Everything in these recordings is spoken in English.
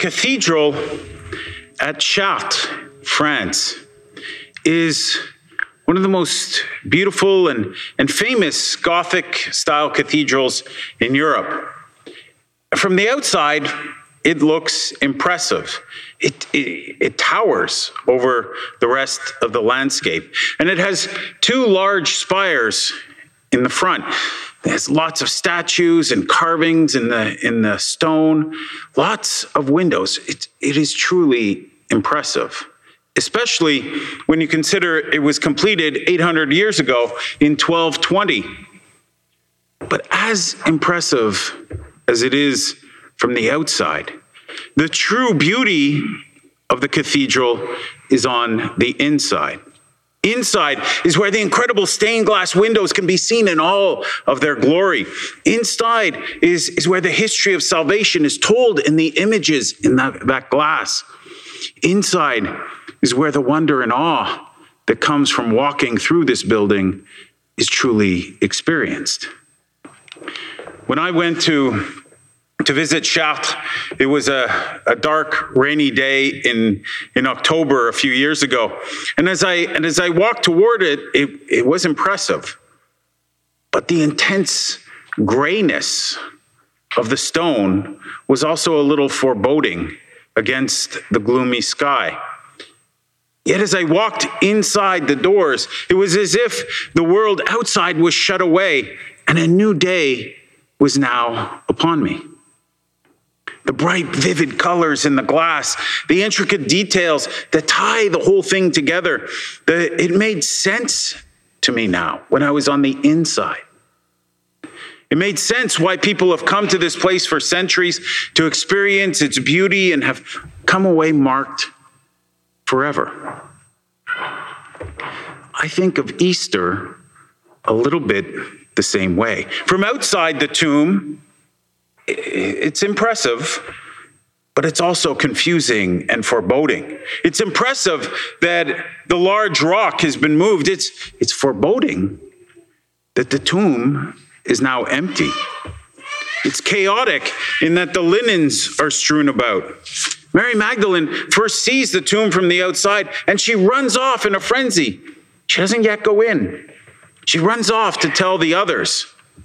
cathedral at Chartres, France, is one of the most beautiful and famous Gothic-style cathedrals in Europe. From the outside, it looks impressive. It towers over the rest of the landscape, and it has two large spires in the front. There's lots of statues and carvings in the stone, lots of windows. It is truly impressive, especially when you consider it was completed 800 years ago in 1220. But as impressive as it is from the outside, the true beauty of the cathedral is on the inside. Inside is where the incredible stained glass windows can be seen in all of their glory. Inside is where the history of salvation is told in the images in that glass. Inside is where the wonder and awe that comes from walking through this building is truly experienced. When I went to visit Chartres, it was a dark, rainy day in October a few years ago. And as I walked toward it was impressive. But the intense grayness of the stone was also a little foreboding against the gloomy sky. Yet as I walked inside the doors, it was as if the world outside was shut away and a new day was now upon me. The bright, vivid colors in the glass, the intricate details that tie the whole thing together, it made sense to me now when I was on the inside. It made sense why people have come to this place for centuries to experience its beauty and have come away marked forever. I think of Easter a little bit the same way. From outside the tomb, it's impressive, but it's also confusing and foreboding. It's impressive that the large rock has been moved. It's foreboding that the tomb is now empty. It's chaotic in that the linens are strewn about. Mary Magdalene first sees the tomb from the outside, and she runs off in a frenzy. She doesn't yet go in. She runs off to tell the others.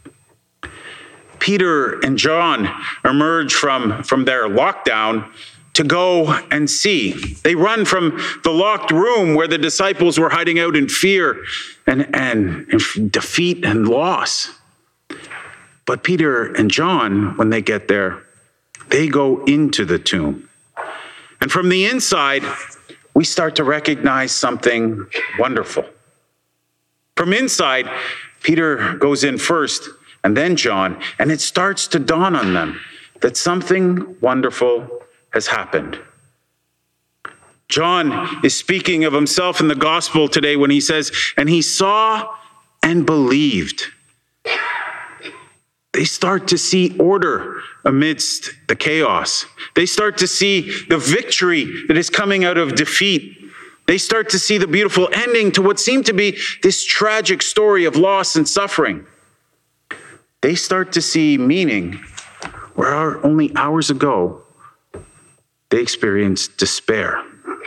Peter and John emerge from their lockdown to go and see. They run from the locked room where the disciples were hiding out in fear and defeat and loss. But Peter and John, when they get there, they go into the tomb. And from the inside, we start to recognize something wonderful. From inside, Peter goes in first, and then John, and it starts to dawn on them that something wonderful has happened. John is speaking of himself in the gospel today when he says, and he saw and believed. They start to see order amidst the chaos. They start to see the victory that is coming out of defeat. They start to see the beautiful ending to what seemed to be this tragic story of loss and suffering. They start to see meaning where only hours ago they experienced despair.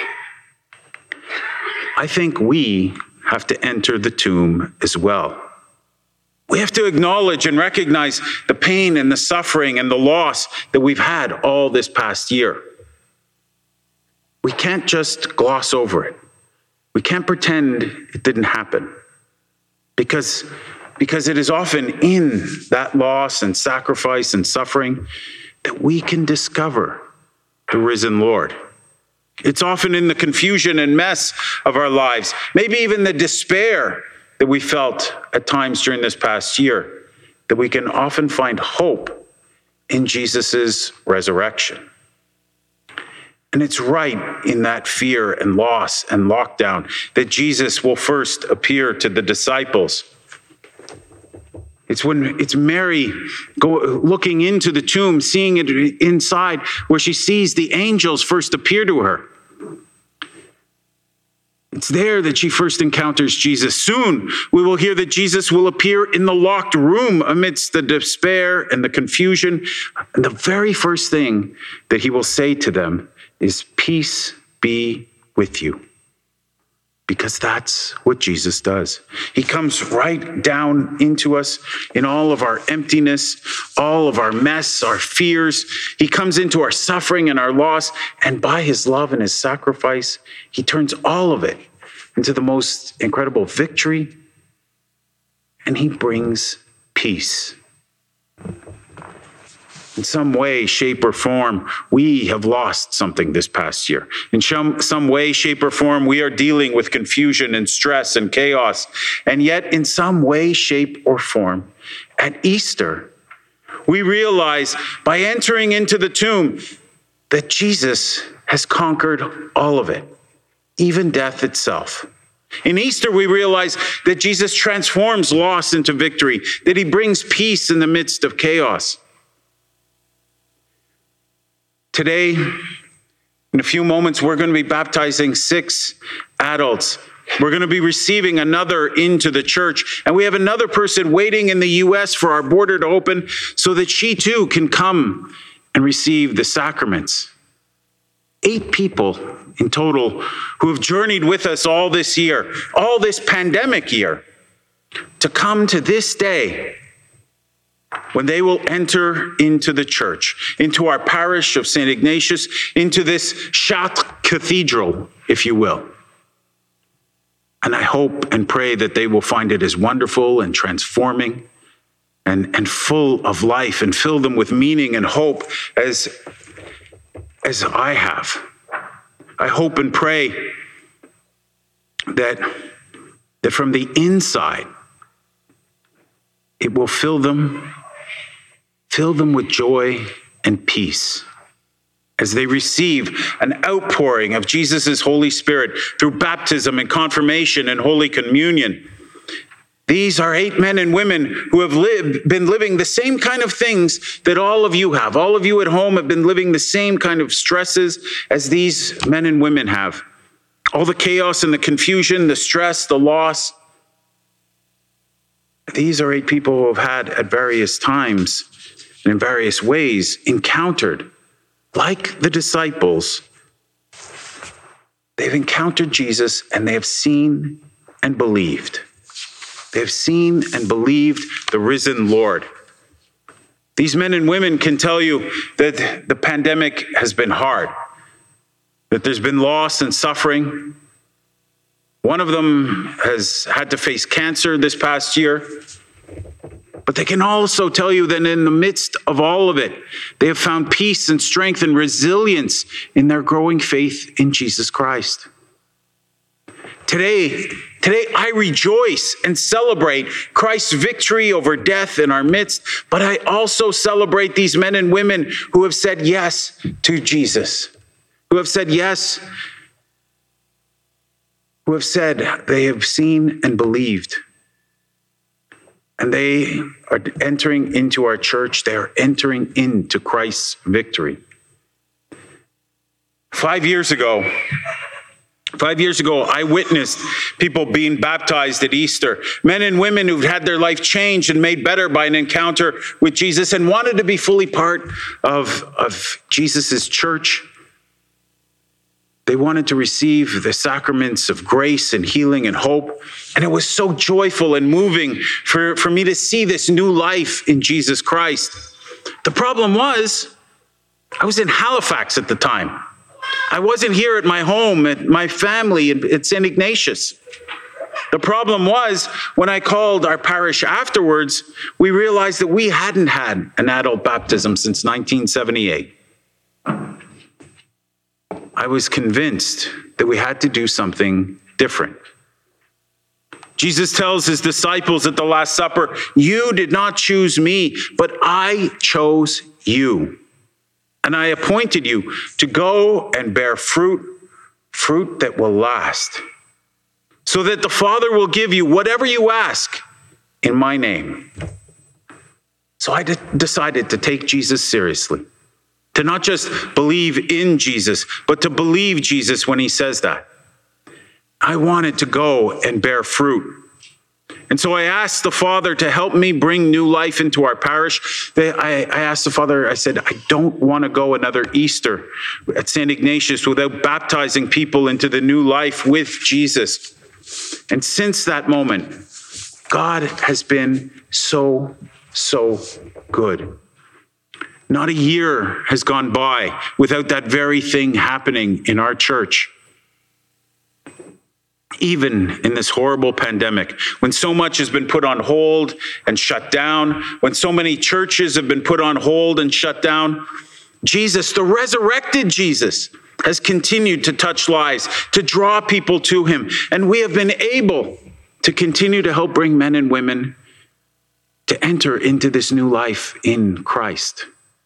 I think we have to enter the tomb as well. We have to acknowledge and recognize the pain and the suffering and the loss that we've had all this past year. We can't just gloss over it. We can't pretend it didn't happen. Because it is often in that loss and sacrifice and suffering that we can discover the risen Lord. It's often in the confusion and mess of our lives, maybe even the despair that we felt at times during this past year, that we can often find hope in Jesus' resurrection. And it's right in that fear and loss and lockdown that Jesus will first appear to the disciples. It's Mary looking into the tomb, seeing it inside, where she sees the angels first appear to her. It's there that she first encounters Jesus. Soon we will hear that Jesus will appear in the locked room amidst the despair and the confusion. And the very first thing that he will say to them is, "Peace be with you." Because that's what Jesus does. He comes right down into us in all of our emptiness, all of our mess, our fears. He comes into our suffering and our loss. And by his love and his sacrifice, he turns all of it into the most incredible victory. And he brings peace. In some way, shape, or form, we have lost something this past year. In some way, shape, or form, we are dealing with confusion and stress and chaos. And yet, in some way, shape, or form, at Easter, we realize by entering into the tomb that Jesus has conquered all of it, even death itself. In Easter, we realize that Jesus transforms loss into victory, that he brings peace in the midst of chaos. Today, in a few moments, we're going to be baptizing 6 adults. We're going to be receiving another into the church. And we have another person waiting in the U.S. for our border to open so that she too can come and receive the sacraments. 8 people in total who have journeyed with us all this year, all this pandemic year, to come to this day when they will enter into the church, into our parish of St. Ignatius, into this Chartres Cathedral, if you will. And I hope and pray that they will find it as wonderful and transforming and full of life and fill them with meaning and hope as I have. I hope and pray that from the inside, it will fill them with joy and peace as they receive an outpouring of Jesus' Holy Spirit through baptism and confirmation and Holy Communion. These are 8 men and women who have been living the same kind of things that all of you have. All of you at home have been living the same kind of stresses as these men and women have. All the chaos and the confusion, the stress, the loss. These are 8 people who have had at various times and in various ways encountered, like the disciples, they've encountered Jesus and they have seen and believed. They have seen and believed the risen Lord. These men and women can tell you that the pandemic has been hard, that there's been loss and suffering. One of them has had to face cancer this past year. But they can also tell you that in the midst of all of it, they have found peace and strength and resilience in their growing faith in Jesus Christ. Today, I rejoice and celebrate Christ's victory over death in our midst, but I also celebrate these men and women who have said yes to Jesus, who have said yes, who have said they have seen and believed. And they are entering into our church. They are entering into Christ's victory. 5 years ago, I witnessed people being baptized at Easter. Men and women who've had their life changed and made better by an encounter with Jesus and wanted to be fully part of Jesus' church. They wanted to receive the sacraments of grace and healing and hope. And it was so joyful and moving for me to see this new life in Jesus Christ. The problem was, I was in Halifax at the time. I wasn't here at my home, at my family at St. Ignatius. The problem was, when I called our parish afterwards, we realized that we hadn't had an adult baptism since 1978. I was convinced that we had to do something different. Jesus tells his disciples at the Last Supper, "You did not choose me, but I chose you. And I appointed you to go and bear fruit that will last, so that the Father will give you whatever you ask in my name." So I decided to take Jesus seriously. To not just believe in Jesus, but to believe Jesus when he says that. I wanted to go and bear fruit. And so I asked the Father to help me bring new life into our parish. I asked the Father, I said, I don't want to go another Easter at St. Ignatius without baptizing people into the new life with Jesus. And since that moment, God has been so good. Not a year has gone by without that very thing happening in our church. Even in this horrible pandemic, when so much has been put on hold and shut down, when so many churches have been put on hold and shut down, Jesus, the resurrected Jesus, has continued to touch lives, to draw people to him. And we have been able to continue to help bring men and women to enter into this new life in Christ.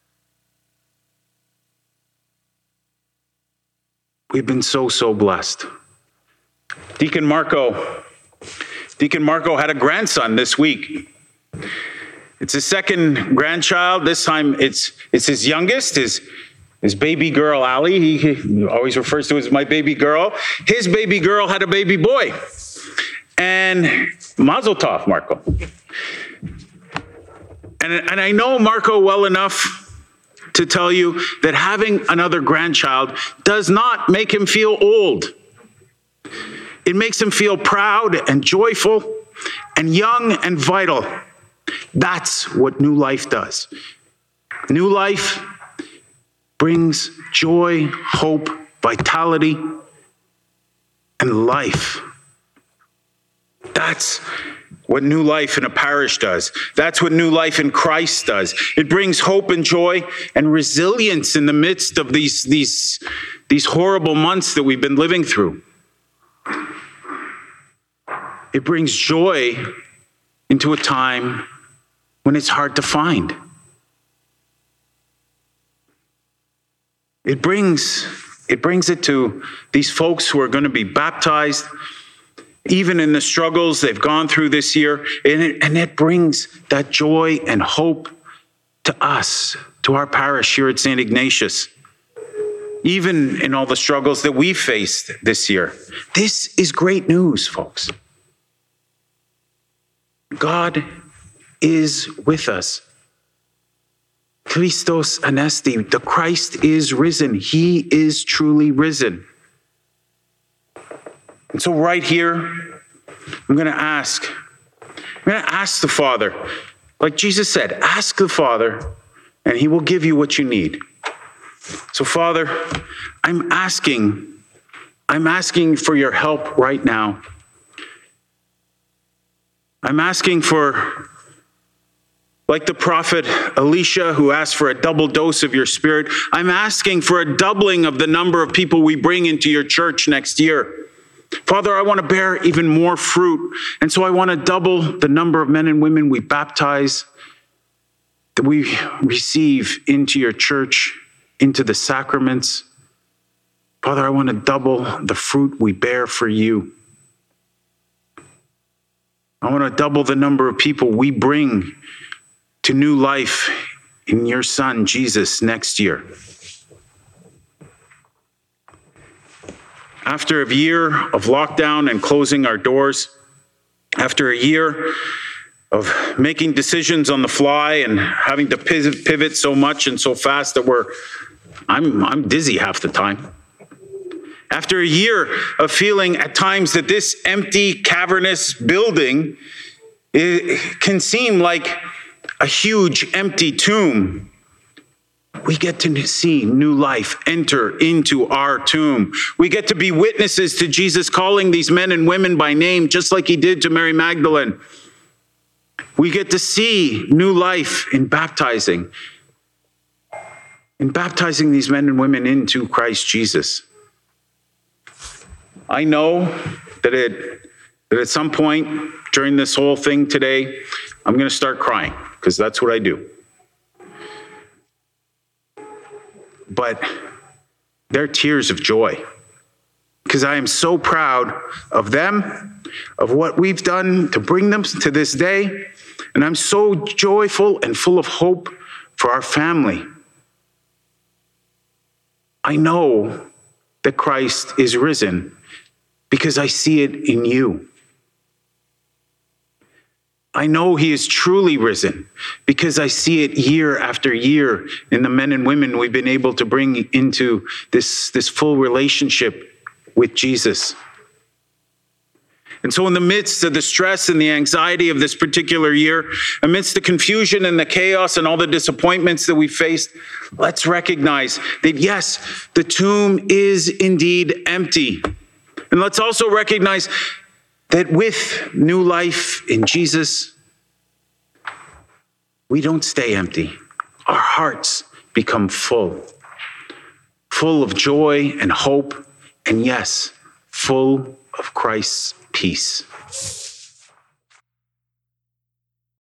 We've been so blessed. Deacon Marco had a grandson this week. It's his second grandchild. This time it's his youngest, his baby girl, Allie. He always refers to as my baby girl. His baby girl had a baby boy. And Mazel Tov, Marco. And I know Marco well enough to tell you that having another grandchild does not make him feel old. It makes him feel proud and joyful and young and vital. That's what new life does. New life brings joy, hope, vitality, and life. That's what new life in a parish does. That's what new life in Christ does. It brings hope and joy and resilience in the midst of these horrible months that we've been living through. It brings joy into a time when it's hard to find. It brings it to these folks who are going to be baptized, even in the struggles they've gone through this year. And it brings that joy and hope to us, to our parish here at St. Ignatius, even in all the struggles that we faced this year. This is great news, folks. God is with us. Christos anesti, the Christ is risen. He is truly risen. And so right here, I'm going to ask the Father, like Jesus said, ask the Father, and he will give you what you need. So Father, I'm asking for your help right now. I'm asking for, like the prophet Elisha, who asked for a double dose of your Spirit, I'm asking for a doubling of the number of people we bring into your church next year. Father, I want to bear even more fruit. And so I want to double the number of men and women we baptize, that we receive into your church, into the sacraments. Father, I want to double the fruit we bear for you. I want to double the number of people we bring to new life in your Son, Jesus, next year. After a year of lockdown and closing our doors, after a year of making decisions on the fly and having to pivot so much and so fast that I'm dizzy half the time. After a year of feeling at times that this empty, cavernous building can seem like a huge, empty tomb, we get to see new life enter into our tomb. We get to be witnesses to Jesus calling these men and women by name, just like he did to Mary Magdalene. We get to see new life in baptizing these men and women into Christ Jesus. I know that at some point during this whole thing today, I'm going to start crying, because that's what I do. But they're tears of joy, because I am so proud of them, of what we've done to bring them to this day. And I'm so joyful and full of hope for our family. I know that Christ is risen. because I see it in you. I know he is truly risen because I see it year after year in the men and women we've been able to bring into this full relationship with Jesus. And so in the midst of the stress and the anxiety of this particular year, amidst the confusion and the chaos and all the disappointments that we faced, let's recognize that yes, the tomb is indeed empty. And let's also recognize that with new life in Jesus, we don't stay empty. Our hearts become full of joy and hope, and yes, full of Christ's peace.